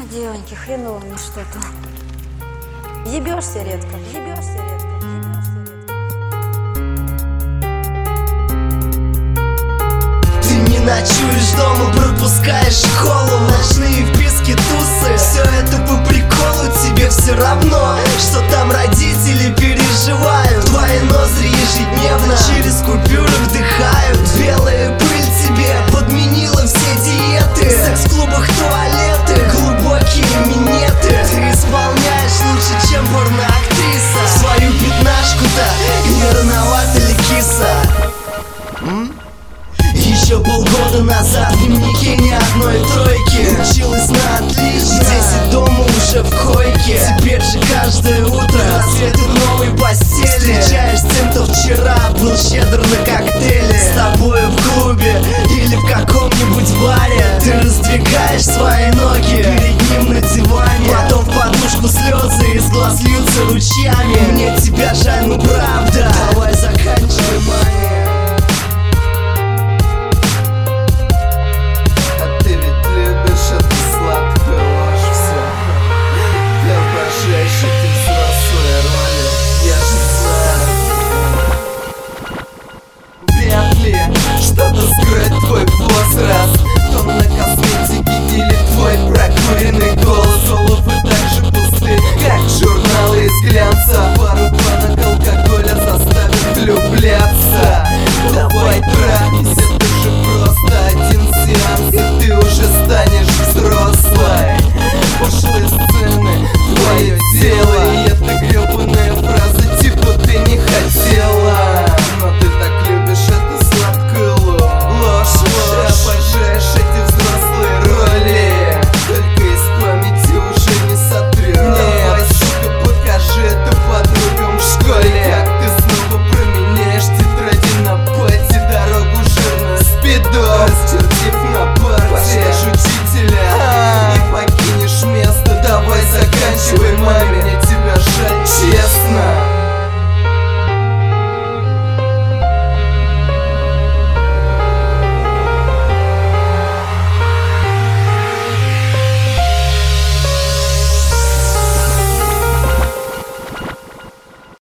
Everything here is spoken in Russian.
Девоньки, хреново мне что-то. Ебешься редко, ебешься редко, ебешься редко. Ты не ночуешь дома, пропускаешь школу, ночные вписки, тусы. Все это по приколу, тебе все равно, что там родители переживают. Твои ноздри ежедневно через купюры вдыхают. Белая пыль тебе подменила все диеты. В секс-клубах туалеты, глубокие минеты. Ты исполняешь лучше, чем порноактриса. Свою пятнашку-то не рановато ли, киса? Еще полгода назад в дневнике ни одной тройки.